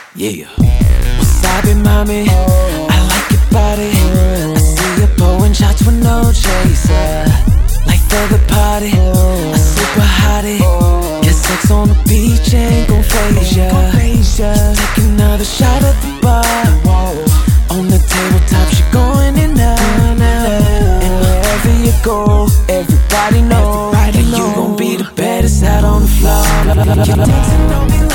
Yeah. Wasabi, mommy, I like your body. I see you pouring shots with no chaser. Life of the party, a super hottie. Get sex on the beach ain't gon' faze ya. Take another shot at the bar. On the tabletop, she going in now. And wherever you go, everybody know that you gon' be the baddest out on the floor. You're dancing on me